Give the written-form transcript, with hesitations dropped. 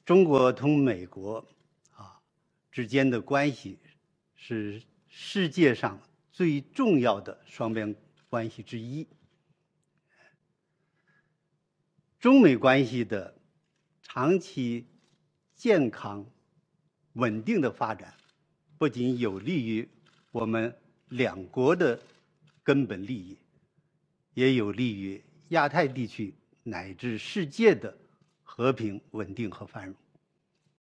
中国同美国之间的关系是世界上最重要的双边关系之一。中美关系的长期健康稳定的发展，不仅有利于我们两国的根本利益，也有利于亚太地区乃至世界的和平、稳定和繁荣。